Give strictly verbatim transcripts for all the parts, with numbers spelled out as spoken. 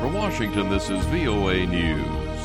From Washington, this is V O A News.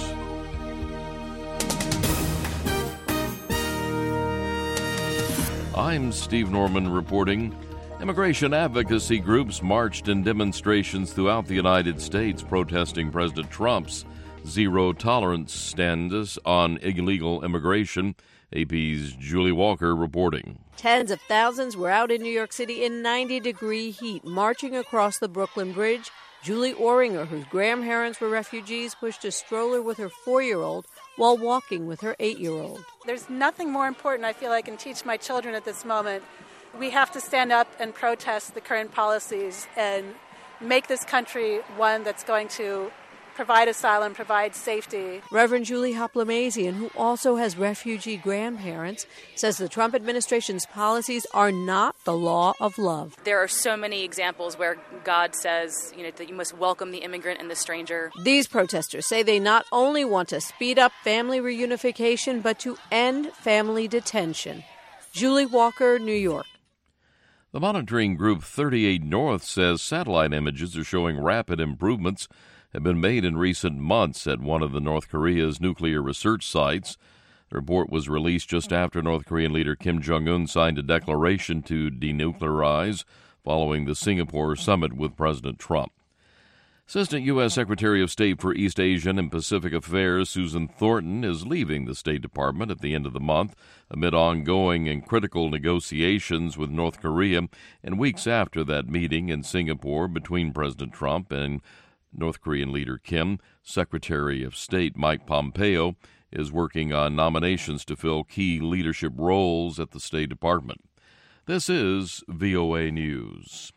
I'm Steve Norman reporting. Immigration advocacy groups marched in demonstrations throughout the United States protesting President Trump's zero-tolerance stance on illegal immigration. A P's Julie Walker reporting. Tens of thousands were out in New York City in ninety-degree heat, marching across the Brooklyn Bridge. Julie Oringer, whose grandparents were refugees, pushed a stroller with her four-year-old while walking with her eight-year-old. There's nothing more important, I feel I can teach my children at this moment. We have to stand up and protest the current policies and make this country one that's going to provide asylum, provide safety. Reverend Julie Hoplamazian, who also has refugee grandparents, says the Trump administration's policies are not the law of love. There are so many examples where God says, you know, that you must welcome the immigrant and the stranger. These protesters say they not only want to speed up family reunification, but to end family detention. Julie Walker, New York. The monitoring group thirty-eight North says satellite images are showing rapid improvements have been made in recent months at one of the North Korea's nuclear research sites. The report was released just after North Korean leader Kim Jong-un signed a declaration to denuclearize following the Singapore summit with President Trump. Assistant U S. Secretary of State for East Asian and Pacific Affairs Susan Thornton is leaving the State Department at the end of the month amid ongoing and critical negotiations with North Korea and weeks after that meeting in Singapore between President Trump and North Korean leader Kim. Secretary of State Mike Pompeo is working on nominations to fill key leadership roles at the State Department. This is V O A News.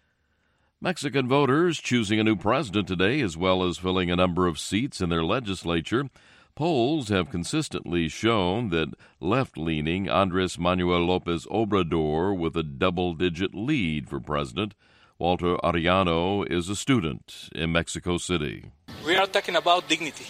Mexican voters choosing a new president today, as well as filling a number of seats in their legislature. Polls have consistently shown that left-leaning Andres Manuel Lopez Obrador with a double-digit lead for president. Walter Arellano is a student in Mexico City. We are talking about dignity,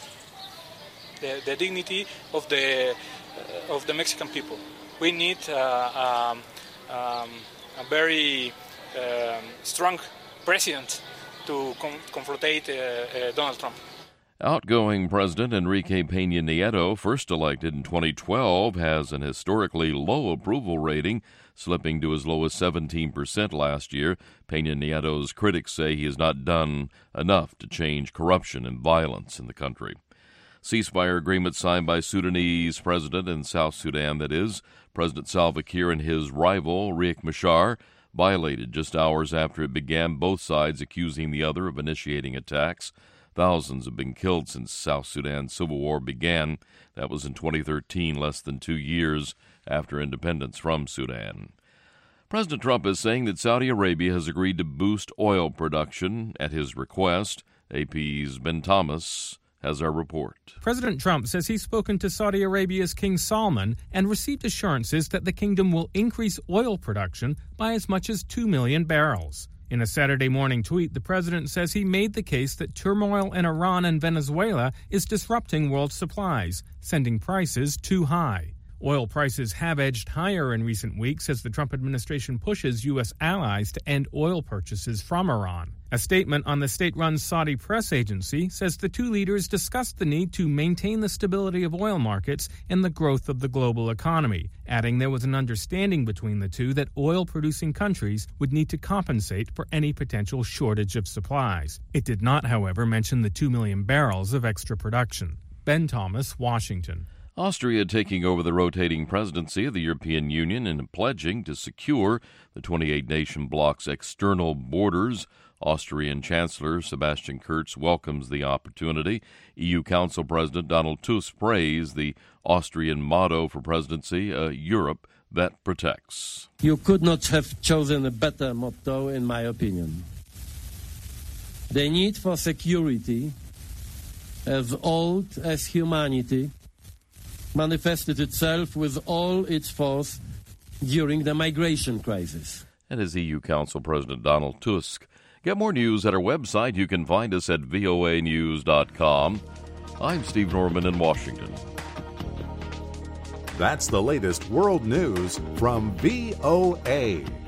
the, the dignity of the uh, of the Mexican people. We need uh, um, um, a very um, strong president to com- confront uh, uh, Donald Trump. Outgoing President Enrique Peña Nieto, first elected in twenty twelve, has an historically low approval rating, slipping to as low as seventeen percent last year. Peña Nieto's critics say he has not done enough to change corruption and violence in the country. Ceasefire agreement signed by Sudanese president in South Sudan, that is, President Salva Kiir and his rival, Riek Machar, violated just hours after it began, both sides accusing the other of initiating attacks. Thousands have been killed since South Sudan's civil war began. That was in twenty thirteen, less than two years after independence from Sudan. President Trump is saying that Saudi Arabia has agreed to boost oil production at his request. A P's Ben Thomas has our report. President Trump says he's spoken to Saudi Arabia's King Salman and received assurances that the kingdom will increase oil production by as much as two million barrels. In a Saturday morning tweet, the president says he made the case that turmoil in Iran and Venezuela is disrupting world supplies, sending prices too high. Oil prices have edged higher in recent weeks as the Trump administration pushes U S allies to end oil purchases from Iran. A statement on the state-run Saudi press agency says the two leaders discussed the need to maintain the stability of oil markets and the growth of the global economy, adding there was an understanding between the two that oil-producing countries would need to compensate for any potential shortage of supplies. It did not, however, mention the two million barrels of extra production. Ben Thomas, Washington. Austria taking over the rotating presidency of the European Union and pledging to secure the twenty-eight nation bloc's external borders. Austrian Chancellor Sebastian Kurz welcomes the opportunity. E U Council President Donald Tusk praised the Austrian motto for presidency, a Europe that protects. You could not have chosen a better motto, in my opinion. The need for security, as old as humanity, manifested itself with all its force during the migration crisis. And as E U Council President Donald Tusk. Get more news at our website. You can find us at V O A news dot com. I'm Steve Norman in Washington. That's the latest world news from V O A.